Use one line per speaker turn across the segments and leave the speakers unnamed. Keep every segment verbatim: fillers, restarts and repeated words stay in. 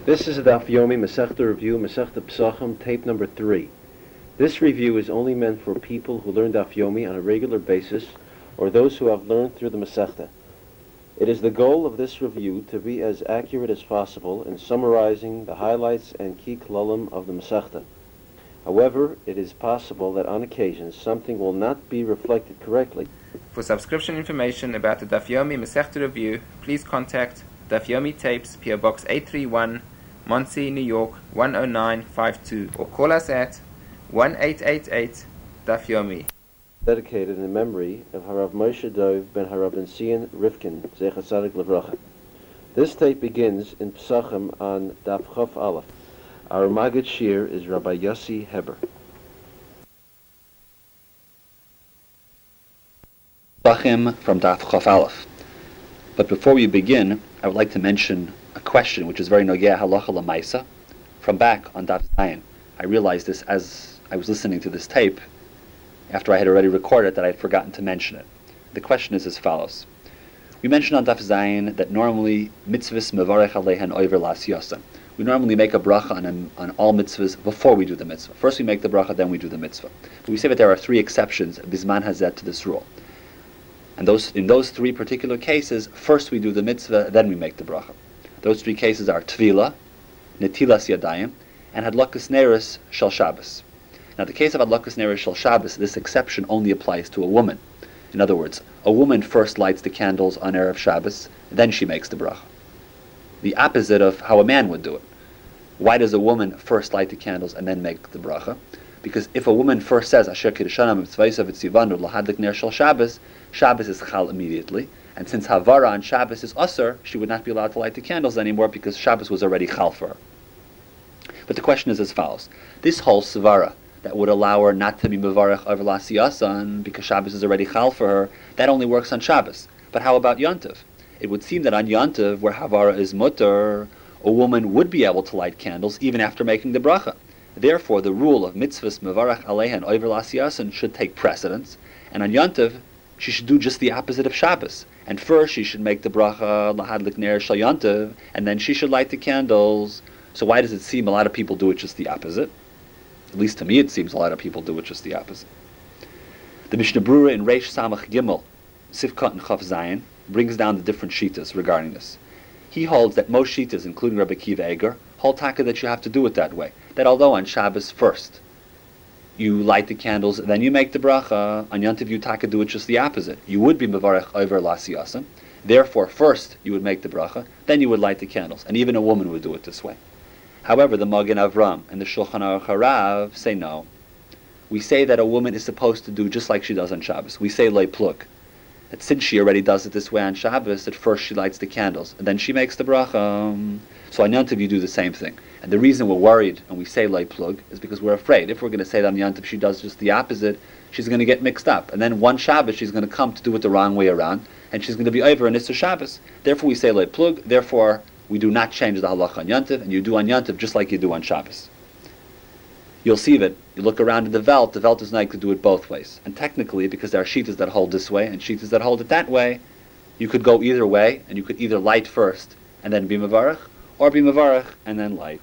This is a Daf Yomi Masechta Review, Masechta Pesachim, tape number three. This review is only meant for people who learn Daf Yomi on a regular basis or those who have learned through the Masechta. It is the goal of this review to be as accurate as possible in summarizing the highlights and key klalim of the Masechta. However, it is possible that on occasions something will not be reflected correctly.
For subscription information about the Daf Yomi Masechta Review, please contact Daf Yomi Tapes, P O Box eight three one, Monsey, New York one oh nine five two, or call us at one eight eight eight Daf Yomi.
Dedicated in memory of Harav Moshe Dov ben Harav ben Sion Rifkin, Zecher Tzadik Levracha. This tape begins in Pesachim on Daf Chaf Aleph. Our Maggid Shir is Rabbi Yossi Heber.
Pesachim from Daf Chaf Aleph. But before we begin, I would like to mention a question which is very nogea halacha lemaisa from back on Daf Zayin. I realized this as I was listening to this tape after I had already recorded it that I had forgotten to mention it. The question is as follows. We mentioned on Daf Zayin that normally mitzvahs mevarech alehen oiver la'asiyasa. We normally make a bracha on, on all mitzvahs before we do the mitzvah. First we make the bracha, then we do the mitzvah. But we say that there are three exceptions, bisman hazet, to this rule. And those in those three particular cases, first we do the mitzvah, then we make the bracha. Those three cases are tvila, netilas yadayim, and hadlakas neris shel Shabbos. Now the case of hadlakas neris shel Shabbos, this exception only applies to a woman. In other words, a woman first lights the candles on Erev Shabbos, then she makes the bracha. The opposite of how a man would do it. Why does a woman first light the candles and then make the bracha? Because if a woman first says Asher Kiddushana Mitzvaysav Tzivanu Lahadlik Ner Shel Shabbos, Shabbos is chal immediately, and since Havara on Shabbos is usher, she would not be allowed to light the candles anymore because Shabbos was already chal for her. But the question is as follows: this whole svara that would allow her not to be mevarech over lasiyasan because Shabbos is already chal for her, that only works on Shabbos. But how about Yontiv? It would seem that on Yontiv, where Havara is mutter, a woman would be able to light candles even after making the bracha. Therefore, the rule of mitzvahs mevarech alehen over lasiyasan should take precedence, and on Yontiv, she should do just the opposite of Shabbos. And first she should make the bracha lahadlik ner shel Yontiv, and then she should light the candles. So why does it seem a lot of people do it just the opposite? At least to me it seems a lot of people do it just the opposite. The Mishnah Brura in Reish Samach Gimel, Sifkat and Chaf Zayin, brings down the different shitas regarding this. He holds that most shitas, including Rabbi Kiva Eger, hold taka that you have to do it that way. That although on Shabbos first you light the candles, then you make the bracha, on Yontiv you taka do it just the opposite. You would be mevarech over lasiyasan. Therefore, first you would make the bracha, then you would light the candles. And even a woman would do it this way. However, the Magen Avram and the Shulchan Aruch Harav say no. We say that a woman is supposed to do just like she does on Shabbos. We say lei plug. That since she already does it this way on Shabbos, that first she lights the candles, and then she makes the bracha. So on Yontiv you do the same thing. And the reason we're worried and we say lei plug is because we're afraid. If we're going to say that on Yontiv she does just the opposite, she's going to get mixed up. And then one Shabbos she's going to come to do it the wrong way around, and she's going to be over in Issur Shabbos. Therefore we say lei plug, therefore we do not change the halacha on Yontiv, and you do on Yontiv just like you do on Shabbos. You'll see that you look around in the Velt, the Velt is not to do it both ways. And technically, because there are shitas that hold this way and shitas that hold it that way, you could go either way, and you could either light first and then be mevarech, or be mevarech and then light.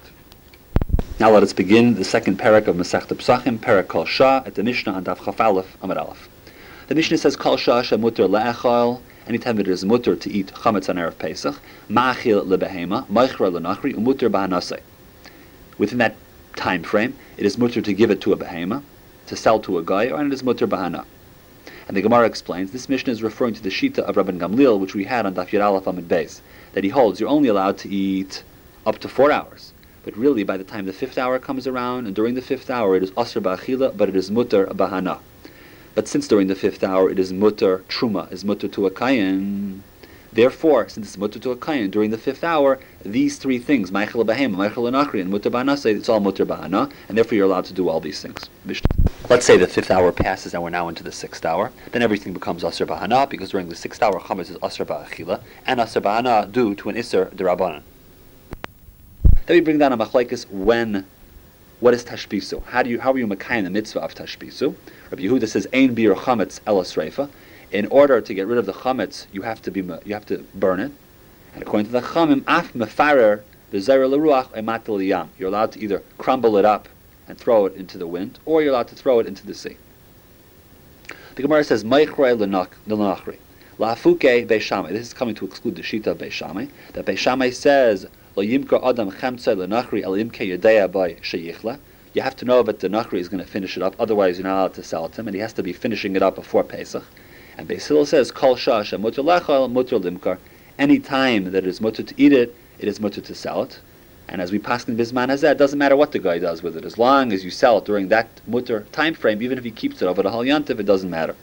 Now let us begin the second parak of Masechta Pesachim, parak Kol Shah, at the Mishnah on Daf Chaf Aleph, Amud Aleph. The Mishnah says Kol Shah shemuter le'echol, anytime it is mutter to eat chametz on Erev Pesach, ma'achil lebehema, ma'achra lenachri, umuter b'hanasei. Within that time frame, it is mutter to give it to a behema, to sell to a guy, or it is mutter bahana. And the Gemara explains this Mishnah is referring to the shita of Rabban Gamliel, which we had on Daf Yud Aleph Amud Beis, that he holds you're only allowed to eat up to four hours. But really, by the time the fifth hour comes around, and during the fifth hour it is asr ba'achila, but it is mutter bahana. But since during the fifth hour it is mutter truma, is mutter to a kayin, therefore, since it's mutter to a kayin during the fifth hour, these three things, ma'achil b'hem, ma'achil l'nachri, and mutter b'hana, it's all mutter b'hana, and therefore you're allowed to do all these things. Let's say the fifth hour passes and we're now into the sixth hour, then everything becomes asr b'hana, because during the sixth hour chametz is asr ba'achila, and asr b'hana due to an isser d'Rabbanan. Then we bring down a machlekes when, what is tashbisu? How do you, how are you makayim the mitzvah of tashbisu? Rabbi Yehuda says, ein bir chametz elas reifa. In order to get rid of the chametz, you have to be you have to burn it. And according to the Chamim, af mefarer V'zayra l'ruach oimatel liyam. You're allowed to either crumble it up and throw it into the wind, or you're allowed to throw it into the sea. The Gemara says, Meichre l'nachri. La'afuke Beishamai. This is coming to exclude the Shita of Beishamai. That Beishamai says, Lo yimka adam chemtzei l'nachri el yimke yedea by sheyichla. You have to know that the nachri is going to finish it up, otherwise you're not allowed to sell it to him, and he has to be finishing it up before Pesach. And Beis Hillel says, Kol shash mutter lechal mutter limkar. Any time that it is mutter to eat it, it is mutter to sell it. And as we pass in Bisman Hazeh, it doesn't matter what the guy does with it. As long as you sell it during that mutter time frame, even if he keeps it over the Hal Yantiv, it doesn't matter.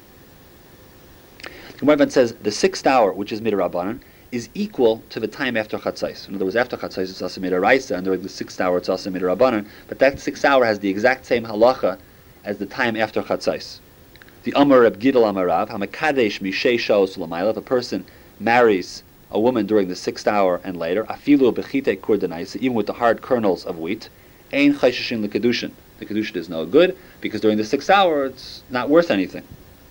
The Gemara says, the sixth hour, which is Midrabanan, is equal to the time after Chatzais. In other words, after Chatzais it's also Midaraisa, and during the sixth hour it's also Midarabanan, but that sixth hour has the exact same halacha as the time after Chatzais. The Amar Reb Gidel Amarav, Hamakadesh Mishei Shaos L'mayla, if a person marries a woman during the sixth hour and later, Afilu Bechite Kurdenaisa, even with the hard kernels of wheat, Ein Chayshishin L'Kedushin. The Kedushin is no good, because during the sixth hour it's not worth anything.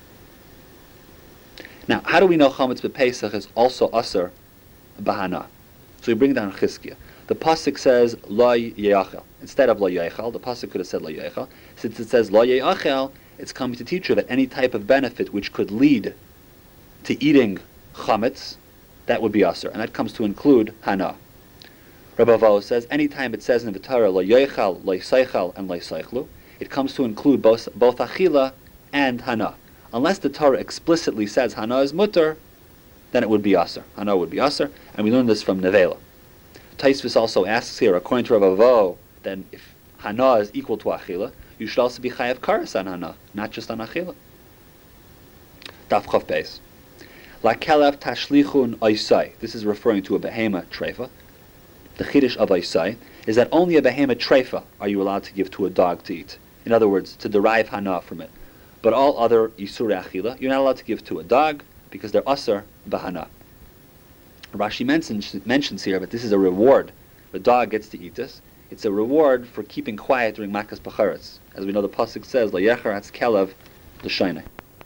Now, how do we know Chametz b'Pesach is also Aser Bahana? So we bring down Chizkiah. The pasuk says Lo Yeachel instead of Lo Yeachel. The pasuk could have said Lo Yeachel. Since it says Lo Yeachel, it's coming to teach you that any type of benefit which could lead to eating Chametz, that would be Aser, and that comes to include Hana. Rabbi Avo says any time it says in the Torah Lo Yeachel, Lo Yisaychel, and Lo Yisaychlu, it comes to include both both Achila and Hana. Unless the Torah explicitly says Hana is mutter, then it would be Aser. Hana would be Aser, and we learn this from Nevela. Taisvis also asks here, according to Rav Avo, then if Hana is equal to Achila, you should also be Chayav Karas on Hana, not just on Achila. Daf Chav Beis. La Kelev Tashlichun Oisai. This is referring to a behema treifa. The Chiddush of Oisai is that only a behema treifa are you allowed to give to a dog to eat. In other words, to derive Hana from it. But all other Yisur Achila, you're not allowed to give to a dog because they're Asar Bahana. Rashi mentions, mentions here that this is a reward. The dog gets to eat this. It's a reward for keeping quiet during Makas Bacharetz. As we know, the Pasuk says, Lo Yecharatz Kelev L'Shayneh.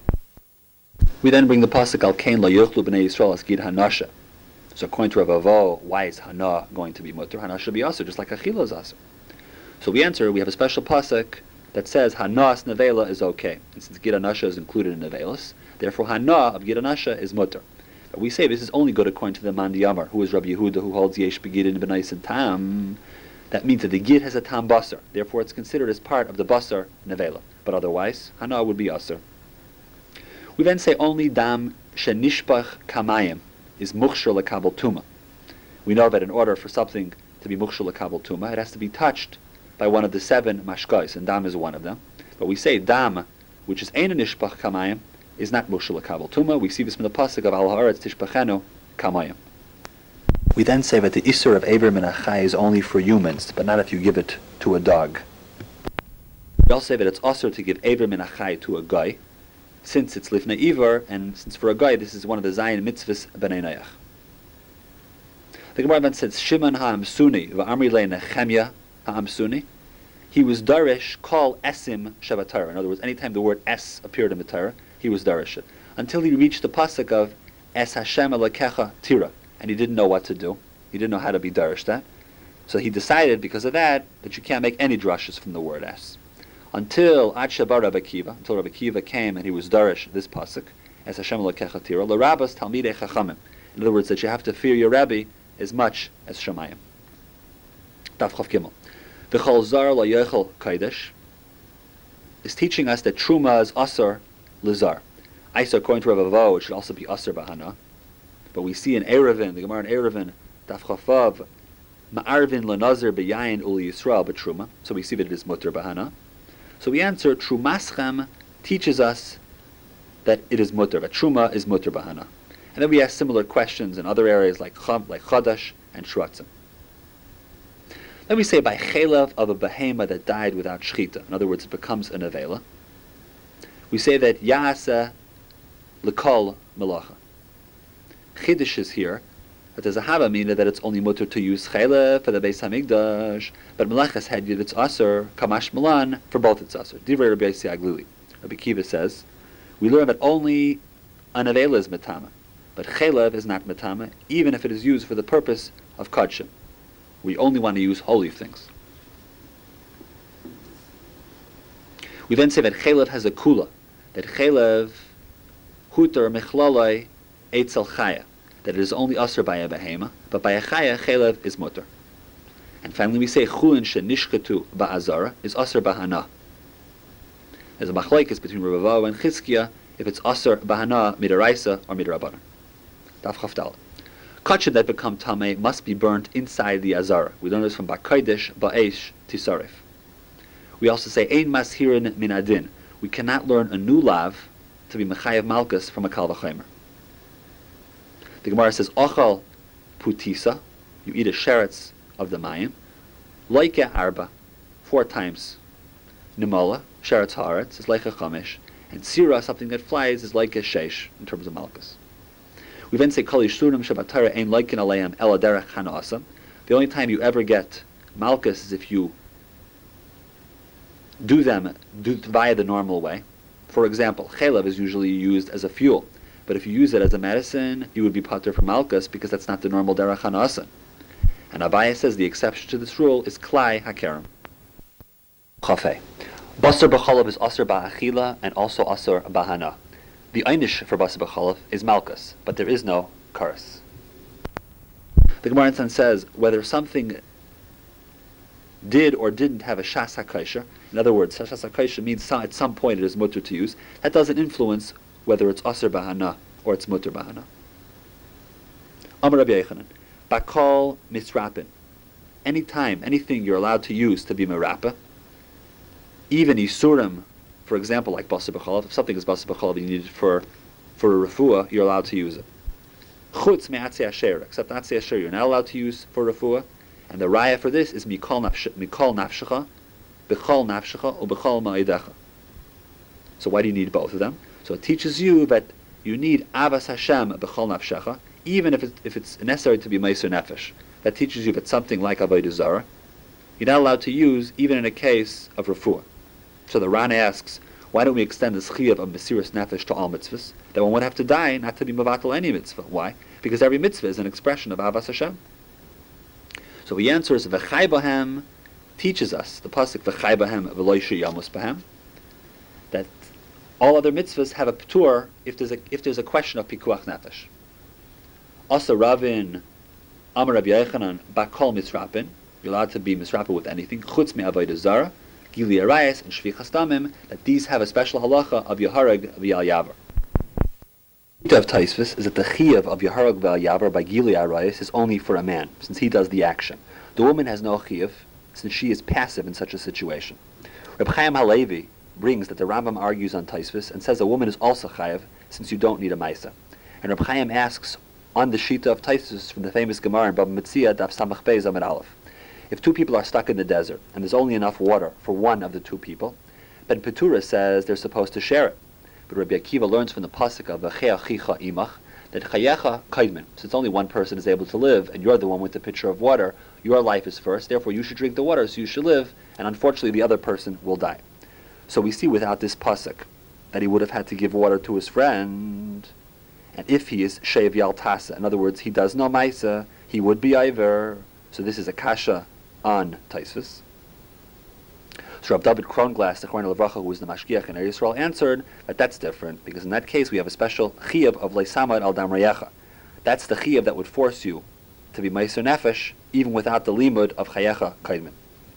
We then bring the Pasuk Al Kain Lo Yochlu B'nei Yisrael Asgid Hanasha. So according to Rav Avo, why is Hana going to be mutter? Hana should be Asar, just like Achila is Asar. So we answer, we have a special Pasuk that says Hanas Nevela is okay. And since Gid Hanasha is included in Nevelas, therefore Hana of Gid Hanasha is mutter. But we say this is only good according to the Mandi Yamar, who is Rabbi Yehuda, who holds Yesh Begid in B'nais and Tam. That means that the Gid has a Tam Basar. Therefore it's considered as part of the Basar Nevela. But otherwise, Hana would be Asar. We then say only Dam Shenishbach Kamayim is Mukhshar L'Kabel Tuma. We know that in order for something to be Mukhshar L'Kabel Tuma, it has to be touched by one of the seven mashkais, and dam is one of them. But we say dam, which is ein nishpach kamayim, is not mushal kabel tuma. We see this from the pasuk of al haaretz tishpachenu kamayim. We then say that the isur of aver min achai is only for humans, but not if you give it to a dog. We also say that it's also to give aver min achai to a guy, since it's lifnei iver, and since for a guy this is one of the zayin mitzvahs b'nei noach. The Gemara then says Shimon ha'amsuni v'amri le Nechemya ha'amsuni. He was darish call esim shavatara. In other words, anytime the word es appeared in the Torah, he was darish it. Until he reached the pasuk of es Hashem elakecha tira, and he didn't know what to do. He didn't know how to be darish that. So he decided, because of that, that you can't make any drushes from the word es. Until Ad Shabar Rabbi Akiva, until Rabbi Akiva came and he was darish this pasuk, es Hashem elakecha tira, l'rabbas talmidei chachamim. In other words, that you have to fear your Rabbi as much as Shemayim. Daf Chav Gimel. The Chol Zar La Yechel Kaidesh is teaching us that Truma is Asar Lazar. Isa, according to Rav Avo, it should also be Asar Bahana. But we see in Erevin, the Gemara in Erevin, Daf Chafav, Ma'arvin Lanazar B'yayin Uli Yisrael B'Truma. So we see that it is Mutter Bahana. So we answer, Trumaschem teaches us that it is Mutter, that Truma is Mutter Bahana. And then we ask similar questions in other areas like Cham, like Chadash and Shratzim. Then we say by chelav of a behema that died without shchita. In other words, it becomes a nevela. We say that ya'asa l'kol melacha. Chiddush is here that there's a hava mina that it's only mutter to use chelav for the Beis Hamikdash, but melachas had yid it's aser kamash malan for both it's aser. Divrei Rabbi Yossi Aglili. Rabbi Kiva says we learn that only a nevela is metama, but chelav is not metama, even if it is used for the purpose of kodshim. We only want to use holy things. We then say that chelev has a kula, that chelev huter mechlalai eitzel chaya, that it is only usher by a behema, but by a chaya, chelev is mutter. And finally we say chulin shenishkatu ba'azara is usher bahana. There's a machlokes between Rav Avahu and Chizkiah if it's usher bahana midaraisa or midarabbanan. Daf Chafdal. Kachin that become tamei must be burnt inside the azara. We learn this from Bakaidish, Ba'esh, Tisarif. We also say ein mashirin min adin. We cannot learn a new lav to be mechayev malchus from a kal v'chomer. The Gemara says ochal putisa. You eat a sheretz of the mayim. Loike arba, four times. Nimala, sheretz haaretz, is like a chamesh. And sira, something that flies, is like a sheish in terms of malchus. We then say kol yishurim shabatara ein loikin aleim ela derech hanaasa. The only time you ever get malchus is if you do them do via the normal way. For example, chelev is usually used as a fuel, but if you use it as a medicine, you would be pater from malchus because that's not the normal derech hanaasa. And Abaye says the exception to this rule is klai hakerem. Chafei. Basar b'chalav is asar ba'achila and also asar b'hana. The einish for basar b'chalav is malchus, but there is no karas. The Gemara then says whether something did or didn't have a shas hakaisha. In other words, shas hakaisha means some, at some point it is mutter to use. That doesn't influence whether it's asar b'hana or it's mutter b'hana. Amar Rabbi Yochanan, bakal misrapin. Anytime, anything you're allowed to use to be merapa, even isurim, for example, like basar b'chalav, if something is basar b'chalav you need it for for a refuah, you're allowed to use it. Chutz me'atzei asher, except atzei asher, you're not allowed to use for refuah. And the raya for this is mikol nafshecha, b'chol nafshecha, or b'chol ma'idecha. So why do you need both of them? So it teaches you that you need avas Hashem b'chol nafshecha, even if, it, if it's necessary to be meiser nefesh. That teaches you that something like avodah zarah, you're not allowed to use even in a case of refuah. So the Ran asks, why don't we extend this chiyuv of mesiras nefesh to all mitzvahs? That one would have to die not to be mevatel any mitzvah. Why? Because every mitzvah is an expression of avas Hashem. So the answer is v'chai bahem teaches us the pasuk v'chai bahem v'lo yamus bahem that all other mitzvahs have a p'tur if there's a if there's a question of pikuach nefesh. Also Ravin Amar Rabbi Yochanan bakol misrapin, you're allowed to be misrapin with anything chutz me'avodah zara, gili arayis and shvichas damim, that these have a special halacha of yaharag v'yal yavar. Of Taisvis is that the chiyuv of Yaharag Val Yavar by Gili Arayis is only for a man, since he does the action. The woman has no chiyuv, since she is passive in such a situation. Reb Chaim Halevi brings that the Rambam argues on Taisvis and says a woman is also chayav, since you don't need a maisa. And Reb Chaim asks on the shita of Taisvis from the famous Gemara in Baba Metzia Daf Samach Beis Amud Aleph. If two people are stuck in the desert and there's only enough water for one of the two people, Ben Petura says they're supposed to share it. But Rabbi Akiva learns from the pasuk of V'chei achicha imach that chayecha kaidmin. Since only one person is able to live, and you're the one with the pitcher of water, your life is first. Therefore, you should drink the water, so you should live. And unfortunately, the other person will die. So we see without this pasuk that he would have had to give water to his friend. And if he is sheiv yal tasa, in other words, he does no maisa, he would be iver. So this is a kasha on Taisvis. So Rav David Kronglass, the Chornei Levracha, who was the Mashgiach in Eretz Yisrael, answered that that's different, because in that case we have a special chiyuv of leisamad al dam rayecha. That's the chiyuv that would force you to be meiser nefesh, even without the limud of chayecha kaidmin.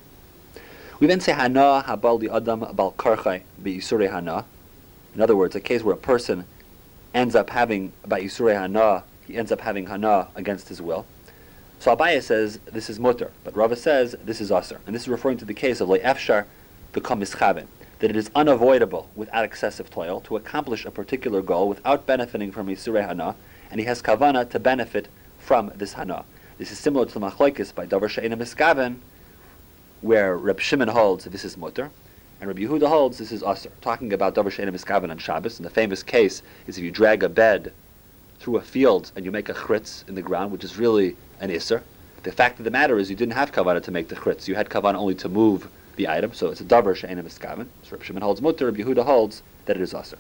We then say hana habal li adam bal karchai be'isurei hana. In other words, a case where a person ends up having by isurei hana, he ends up having hana against his will. So Abaye says this is mutter, but Rava says this is asr, and this is referring to the case of le'efshar become mischaven, that it is unavoidable without excessive toil to accomplish a particular goal without benefiting from isurei hana, and he has kavana to benefit from this hana. This is similar to the machlokes by davar she'ena miskaven, where Reb Shimon holds this is mutter, and Reb Yehuda holds this is asr. Talking about davar she'ena miskaven on Shabbos, and the famous case is if you drag a bed through a field and you make a chritz in the ground, which is really an isser. The fact of the matter is you didn't have kavanah to make the chritz. You had kavanah only to move the item, so it's a davar she'ena miskaven. So Reb Shimon holds mutter, Reb Yehuda holds that it is asr.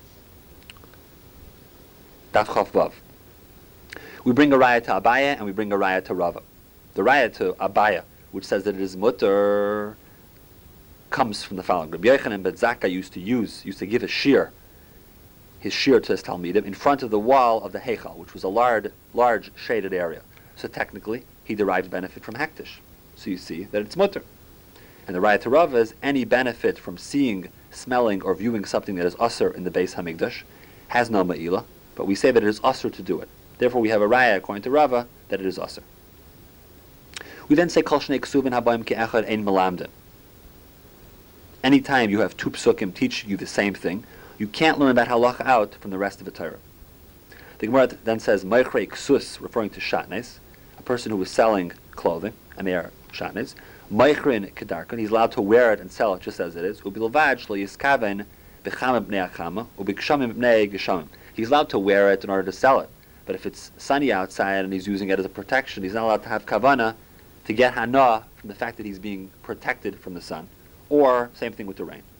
Daf Chav Vav. We bring a raya to Abaya and we bring a raya to Rava. The raya to Abaya which says that it is mutter, comes from the following. Rabbi Yochanan ben Zakkai used to use, used to give a shear, his shear to his Talmidim, in front of the wall of the Heichal, which was a large, large shaded area. So technically, he derived benefit from hektish. So you see that it's mutter. And the Raya to Rava is any benefit from seeing, smelling, or viewing something that is usher in the Beis Hamikdash has no ma'ila, but we say that it is usher to do it. Therefore, we have a Raya, according to Rava, that it is usher. We then say, Kol shnei ksuvin habayim ke'echad ein melamden. Anytime you have two psukim teaching you the same thing, you can't learn that halacha out from the rest of the Torah. The Gemara then says, Meichrei ksus, referring to shatnes, a person who was selling clothing, and they are shatnes. Meichrin kedarkan, he's allowed to wear it and sell it just as it is. Ubilvaj lo yiskaven b'chama b'nei achama, u'b'kshamim b'nei geshamim. He's allowed to wear it in order to sell it. But if it's sunny outside and he's using it as a protection, he's not allowed to have kavana to get hana from the fact that he's being protected from the sun. Or, same thing with the rain.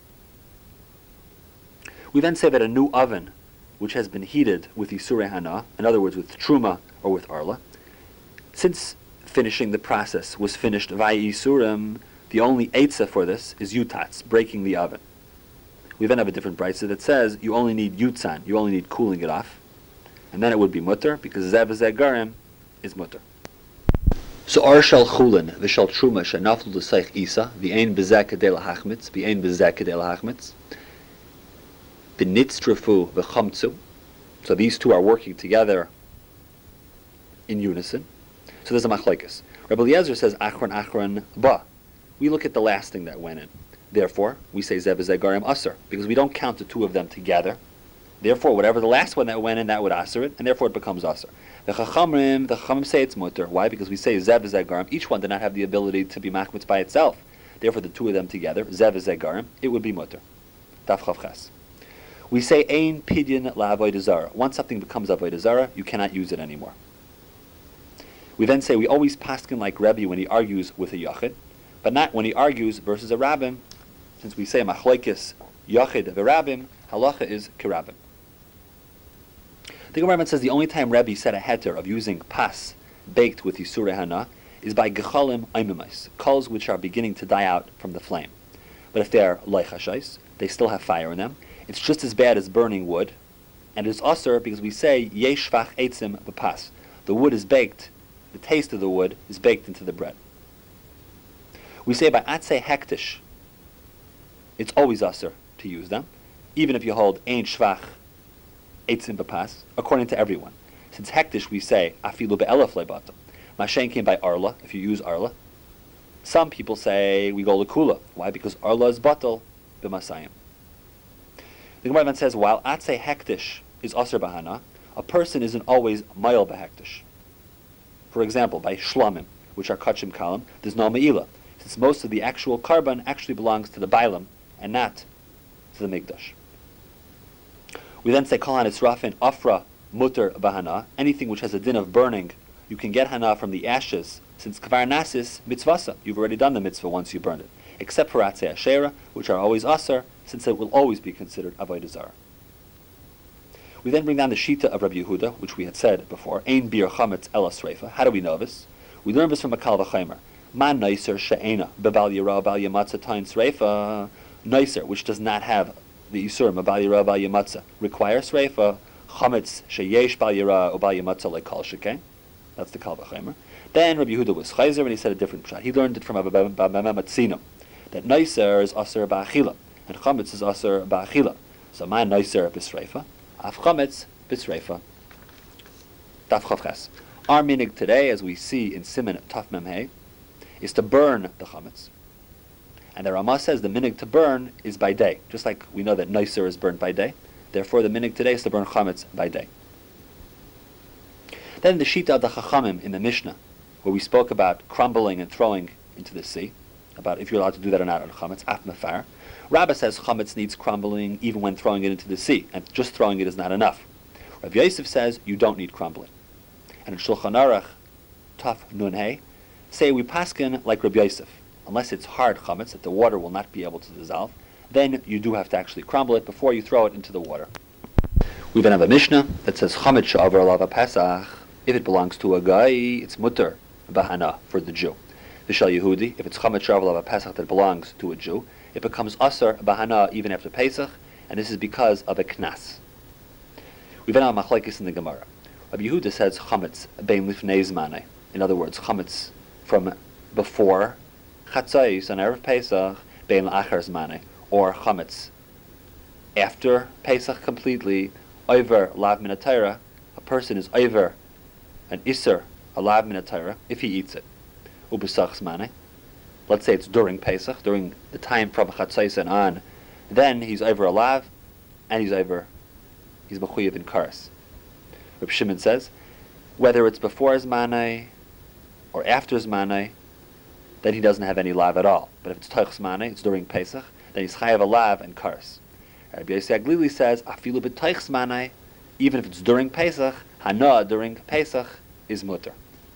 We then say that a new oven, which has been heated with Yisurei Hana, in other words with Truma or with Arla, since finishing the process was finished via Yisurim, the only eitzah for this is yutatz, breaking the oven. We then have a different brayso that says you only need yutzan, you only need cooling it off, and then it would be mutter, because zev v'zeh garim is mutter. So ar shel chulin v'shel truma shenaflu l'seich isa v'ein b'zeh kedei lahachmitz v'ein b'zeh kedei lahachmitz v'nitztrafu v'chamtzu. So these two are working together in unison. So there's a machlekes. Rabbi Eliezer says achron achron ba. We look at the last thing that went in. Therefore, we say zev v'zeh garim aser, because we don't count the two of them together. Therefore, whatever the last one that went in, that would aser it, and therefore it becomes aser. The chachamrim, the chachamim say it's mutter. Why? Because we say zev v'zeh garim. Each one did not have the ability to be machmitz by itself. Therefore, the two of them together, zev v'zeh garim, it would be mutter. Daf chav ches. We say ein pidyon la'avodah zara. Once something becomes avodah zara, you cannot use it anymore. We then say we always paskin like Rebbe when he argues with a yachid, but not when he argues versus a rabbim. Since we say machlokes yachid v'rabbim, halacha is k'rabbim. The Gemara says the only time Rebbe said a heter of using pas baked with Yisurei Hana is by gechalim aimimais, coals which are beginning to die out from the flame. But if they are loichashais, they still have fire in them. It's just as bad as burning wood, and it is aser because we say yeshvach eitzim b'pas. The wood is baked. The taste of the wood is baked into the bread. We say by atzei hektish, it's always aser to use them, even if you hold ein shvach eitzim b'pas, according to everyone. Since hektish we say afilu be'elef lebatam. Mashen came by arla, if you use arla. Some people say we go lekula. Why? Because arla is batal b'masayim. The Gemara says while atzei hektish is aser b'hana, a person isn't always mayil b'hektish. For example, by shlamim, which are kachim kalam, there's no me'ila, since most of the actual carbon actually belongs to the bailam and not to the migdash. We then say kalan israfin afra mutter bahana, anything which has a din of burning, you can get hana from the ashes, since kvar nasis mitzvasa, you've already done the mitzvah once you burned it, except for atzei ashera, which are always asar, since it will always be considered avodah zarah. We then bring down the shita of Rabbi Yehuda, which we had said before, ein bir chametz ela sreifa. How do we know this? We learn this from a kal v'chaimer. Man noiser she'ena bebal yira bal yamatza tain sreifa. Noiser, which does not have the yisurim bebal yira bal yamatza, requires sreifa. Chametz sheyesh bal yira or bal yamatza like kal shekeh. That's the kal v'chaimer. Then Rabbi Yehuda was chayzer and he said a different pshat. He learned it from Abba Matzino, that noiser is aser ba'achila and chametz is aser ba'achila. So man noiser b'sreifa. Af chametz b'tzreifa. Daf chav ches. Our minig today, as we see in Siman Taf Memhei, is to burn the chametz. And the Ramah says the minig to burn is by day, just like we know that noiser is burned by day. Therefore, the minig today is to burn chametz by day. Then the shita of the chachamim in the Mishnah, where we spoke about crumbling and throwing into the sea, about if you're allowed to do that or not on chametz, af mefar. Rabbah says chametz needs crumbling even when throwing it into the sea, and just throwing it is not enough. Rav Yosef says you don't need crumbling. And in Shulchan Aruch, Taf Nun Hey, say we paskin like Rav Yosef. Unless it's hard chametz that the water will not be able to dissolve, then you do have to actually crumble it before you throw it into the water. We then have a Mishnah that says chametz she'aver alav Pesach. If it belongs to a guy, it's mutter bahana for the Jew. V'shal Yehudi, if it's chametz sharav of a Pesach that belongs to a Jew, it becomes asur bahana even after Pesach, and this is because of a knas. We've been on machlekes in the Gemara. Rabbi Yehuda says chametz bein lifnei zmanei. In other words, chametz from before chatzos on erev Pesach bein la'achar zmanei, or chametz after Pesach completely over lav min ha-Torah. A person is over an iser a lav min ha-Torah if he eats it. Ubesach zmanei. Let's say it's during Pesach, during the time from chatzos and on, then he's over a lav, and he's over, he's mechuyev in karas. Reb Shimon says, whether it's before Zmanei or after Zmanei, then he doesn't have any lav at all. But if it's Toich Zmanei, it's during Pesach, then he's chayav a lav and karas. Rabbi Yossi Aglili says, afilu b'Toich Zmanei, even if it's during Pesach, hana during Pesach is mutter.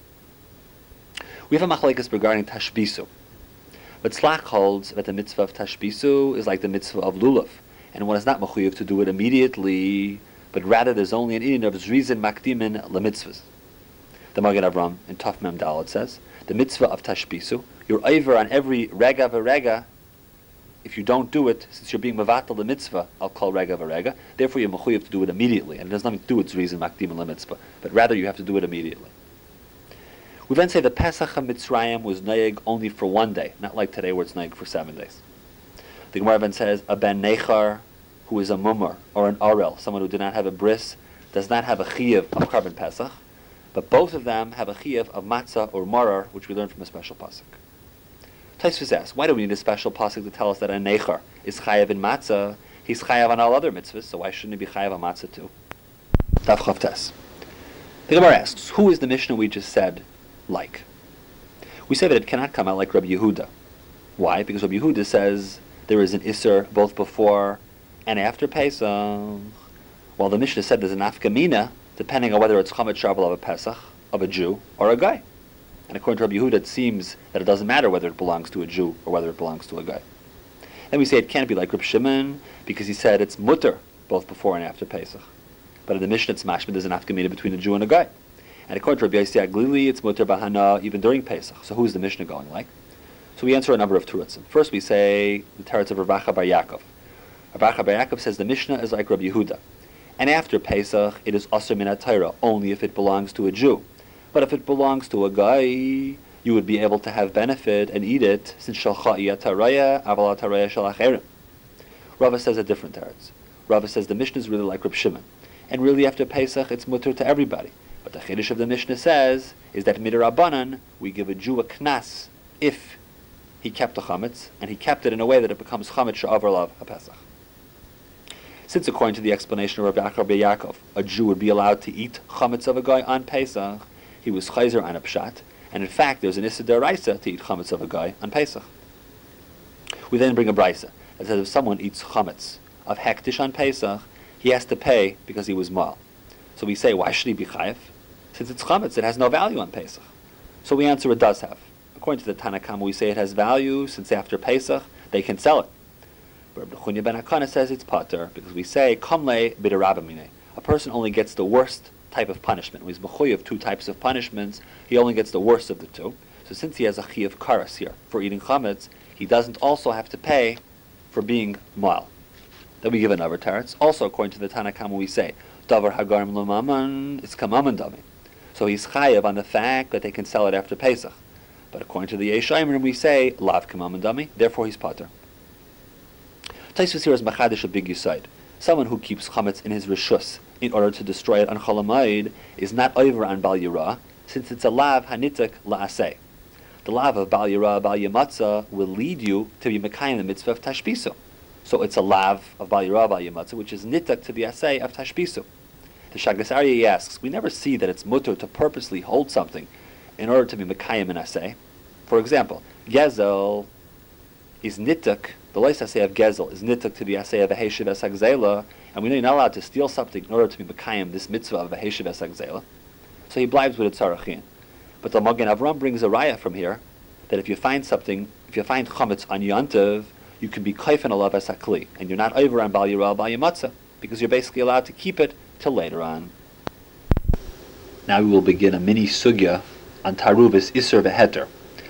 We have a machlekes regarding tashbisu. But Tzlach holds that the mitzvah of tashbisu is like the mitzvah of lulav, and one is not mechuyev to do it immediately, but rather there's only an inyan of zrizin makdimin lemitzvahs. The Magen Avram in Taf Mem Dalet says, the mitzvah of tashbisu, you're over on every rega v'rega. If you don't do it, since you're being mevatel the mitzvah, I'll call rega v'rega, therefore you're mechuyev to do it immediately, and it has nothing to do with zrizin makdimin lemitzvah, but rather you have to do it immediately. We then say the Pesach HaMitzrayim was naeg only for one day, not like today where it's naeg for seven days. The Gemara then says a ben nechar, who is a mummer or an arel, someone who did not have a bris, does not have a chiyuv of carbon Pesach, but both of them have a chiyuv of matzah or marar, which we learn from a special pasuk. Tosfos asks, why do we need a special pasuk to tell us that a nechar is chayav in matzah? He's chayav on all other mitzvahs, so why shouldn't he be chayav on matzah too? Daf Chav Tes. The Gemara asks, who is the Mishnah we just said like? We say that it cannot come out like Rabbi Yehuda. Why? Because Rabbi Yehuda says there is an Isser both before and after Pesach, while the Mishnah said there's an Afkamina, depending on whether it's Chametz Sharav of a Pesach, of a Jew, or a guy. And according to Rabbi Yehuda, it seems that it doesn't matter whether it belongs to a Jew or whether it belongs to a guy. Then we say it can't be like Reb Shimon, because he said it's mutter both before and after Pesach. But in the Mishnah, it's mashma, there's an Afkamina between a Jew and a guy. And according to Rabbi Yossi Aglili, it's mutter bahana even during Pesach. So who's the Mishnah going like? So we answer a number of terutzim. First we say the teretz of Rav Acha bar Yaakov. Rav Acha bar Yaakov says the Mishnah is like Rabbi Yehuda. And after Pesach, it is asur min ha-Torah, only if it belongs to a Jew. But if it belongs to a guy, you would be able to have benefit and eat it, since shalcha iya taraya, aval taraya shel acherim. Rava says a different teretz. Rava says the Mishnah is really like Reb Shimon. And really after Pesach, it's mutter to everybody. But the chiddush of the Mishnah says is that midirabanan, we give a Jew a knas if he kept the chametz, and he kept it in a way that it becomes chametz she'avar lav ha-Pesach. Since according to the explanation of Rabbi Acha bar Yaakov, a Jew would be allowed to eat chametz of a guy on Pesach, he was chayzer on a pshat, and in fact there's an issa deraisa to eat chametz of a guy on Pesach. We then bring a brisa that says if someone eats chametz of hektish on Pesach, he has to pay because he was mal. So we say, why should he be chayiv? Since it's chametz, it has no value on Pesach. So we answer it does have. According to the Tanna Kama, we say it has value since after Pesach they can sell it. But Rabbi Chunya ben Hakana says it's pater because we say kamle b'derabamine. A person only gets the worst type of punishment. When he's mechuyev of two types of punishments, he only gets the worst of the two. So since he has a chiyuv karas here for eating chametz, he doesn't also have to pay for being mal. Then we give another teretz. Also, according to the Tanna Kama, we say davar hagarim l'maman, it's kamaman dami. So he's chayav on the fact that they can sell it after Pesach. But according to the Yeshayimrim, we say lav kamaman dami, therefore he's pater. Tosfos here is machadish a big yisaid. Someone who keeps chametz in his rishus in order to destroy it on Cholamayid is not over on Bal Yirah, since it's a lav hanitik la'aseh. The lav of Bal Yirah, Bal Yamatzah will lead you to be mekayim the mitzvah of tashbisu. So it's a lav of Bal Yirah, Bal Yamatzah, which is nitak to the aseh of tashbisu. The Shaggas Aryeh asks, we never see that it's mutter to purposely hold something in order to be mekayim in aseh. For example, gezel is nitak. The leis aseh of gezel is nitak to the aseh of a heshiv esagzela, and we know you're not allowed to steal something in order to be mekayim this mitzvah of a heshiv esagzela. So he blibes with a tzarachin. But the Magen Avram brings a raya from here that if you find something, if you find chametz on yontiv, you can be kaifen alav esakli, and you're not over on bal yirah bal yamatzah because you're basically allowed to keep it till later on. Now we will begin a mini sugya on tarubis iser veheter.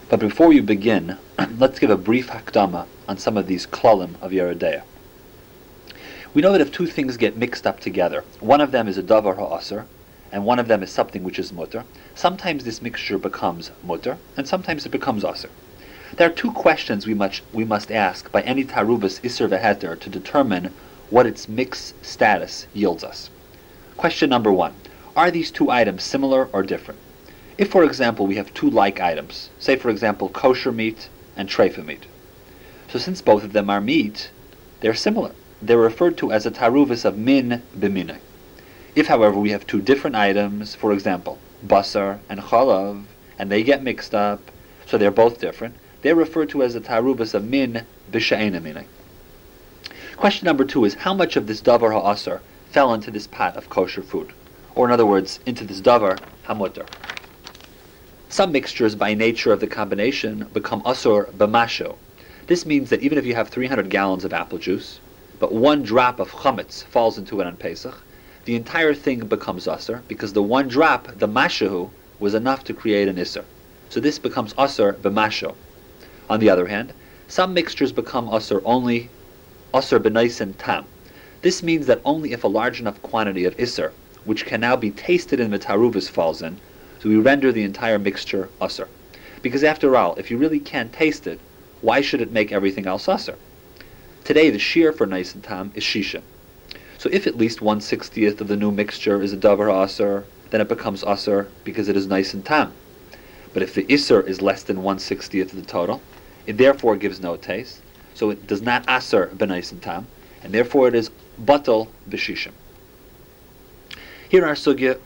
But before we begin, let's give a brief hakdama on some of these klalim of Yeridea. We know that if two things get mixed up together, one of them is a davar ha'asr, and one of them is something which is mutter, sometimes this mixture becomes mutter, and sometimes it becomes asr. There are two questions we must, we must ask by any tarubas isser veheter to determine what its mixed status yields us. Question number one, are these two items similar or different? If, for example, we have two like items, say for example kosher meat and treifa meat, so since both of them are meat, they're similar. They're referred to as a taruvas of min b'minai. If, however, we have two different items, for example, basar and chalav, and they get mixed up, so they're both different, they're referred to as a tarubas of min b'sha'ena minai. Question number two is, how much of this davar ha'asar fell into this pot of kosher food? Or in other words, into this davar hamutter. Some mixtures by nature of the combination become asur b'masho. This means that even if you have three hundred gallons of apple juice, but one drop of chametz falls into it on Pesach, the entire thing becomes asur, because the one drop, the mashahu, was enough to create an isser. So this becomes asur b'masho. On the other hand, some mixtures become asur only asur b'naisen tam. This means that only if a large enough quantity of isser, which can now be tasted in the taruvas, falls in, so we render the entire mixture asur. Because after all, if you really can't taste it, why should it make everything else asur? Today, the shear for nice and tam is shisha. So if at least one sixtieth of the new mixture is a davar asur, then it becomes asur because it is nice and tam. But if the isser is less than one sixtieth of the total, it therefore gives no taste, so it does not asur b'nice and tam, and therefore it is batal b'shishim. Here in our sugya,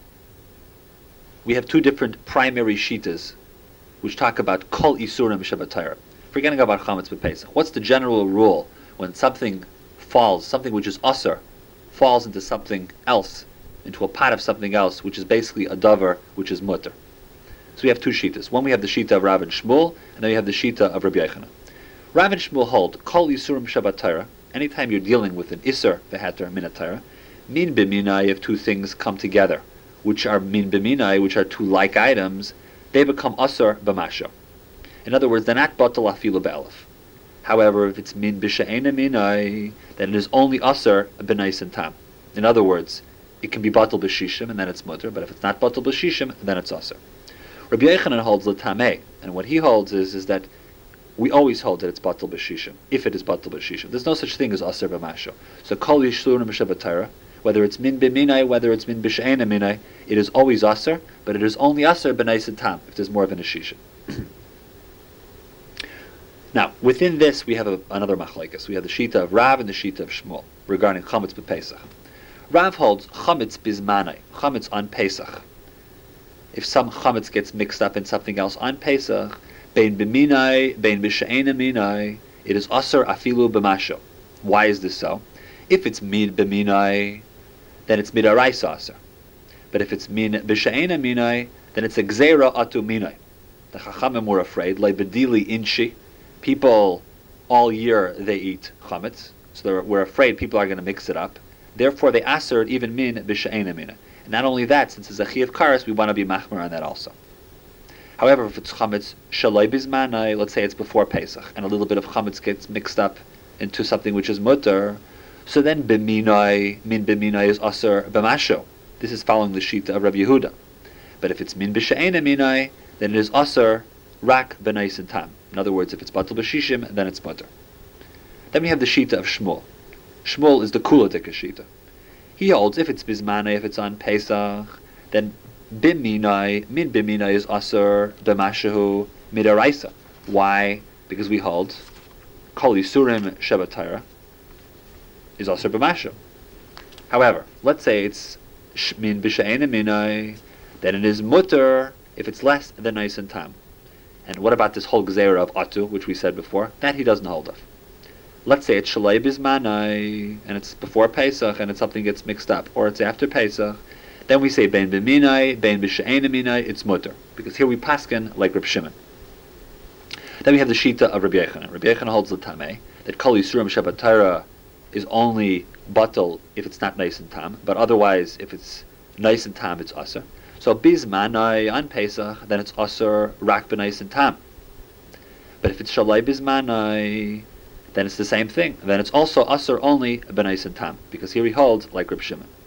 we have two different primary shitas which talk about kol isurim shabbatayra. Forgetting about chametz b'pesach. What's the general rule when something falls, something which is asur, falls into something else, into a pot of something else, which is basically a davar, which is mutter? So we have two shitas. One, we have the shita of Rav and Shmuel, and then we have the shita of Rabbi Yochanan. Rav and Shmuel hold kol isurim shabbatayra. Anytime you're dealing with an isur v'heter minatayra, min b'minai, if two things come together, which are min b'minai, which are two like items, they become asur b'masho. In other words, they're not batal afilu be'elef. However, if it's min b'sha'ena minai, then it is only asur b'nais and tam. In other words, it can be batal b'shishim, and then it's mutter, but if it's not batal b'shishim, then it's asur. Rabbi Yochanan holds l'tameh, and what he holds is, is that we always hold that it's batal b'shishim, if it is batal b'shishim. There's no such thing as asur b'masho. So kol yishurim b'shabbatayra, whether it's min b'minai, whether it's min b'sha'ena minai, it is always asur, but it is only asur b'nais and tam, if there's more of an ashisha. Now, within this, we have a, another machlekes. We have the shita of Rav and the shita of Shmuel regarding chametz b'Pesach. Rav holds chametz bizmanai, chametz on Pesach. If some chametz gets mixed up in something else on Pesach, bein b'minai, bein b'sha'ena minai, it is asur afilu b'masho. Why is this so? If it's min b'minai, then it's midaraisa asur. But if it's min b'sha'ena minai, then it's a gzeira atu minai. The chachamim were afraid, like bedili inchi. People all year they eat chametz, so we're afraid people are going to mix it up. Therefore, they asur even min b'sha'ena minai. And not only that, since it's a chi of karas, we want to be machmer on that also. However, if it's chametz shaloi bizmanai, let's say it's before Pesach, and a little bit of chametz gets mixed up into something which is mutter, so then b'minai, min b'minai is asur b'masho. This is following the shita of Rabbi Yehuda. But if it's min b'sha'ena minai, then it is asur rak b'nais and tam. In other words, if it's batal b'shishim, then it's mutter. Then we have the shita of Shmuel. Shmuel is the kuladik shita. He holds if it's bizmane, if it's on Pesach, then biminai, min biminai is asur b'mashahu midaraisa. Why? Because we hold kol yisurim shabbatayra is asur b'mashahu. However, let's say it's min b'sha'ena minai, then it is mutter if it's less than nice and tam. And what about this whole gzeira of atu, which we said before? That he doesn't hold of. Let's say it's shalei bizmanai, and it's before Pesach, and it's something gets mixed up, or it's after Pesach. Then we say bein b'minai, bein b'sha'ena minai, it's mutter, because here we paskin like Reb Shimon. Then we have the shita of Rabbi Yochanan. Rabbi Yochanan holds the tameh that kol yisurim shabbatayra is only batal if it's not nice and tam, but otherwise, if it's nice and tam, it's asur. So bizmanai on Pesach, then it's asur rak b'nice and tam. But if it's shalai bizmanai, then it's the same thing. Then it's also asur only b'nais and tam, because here he holds like Reb Shimon.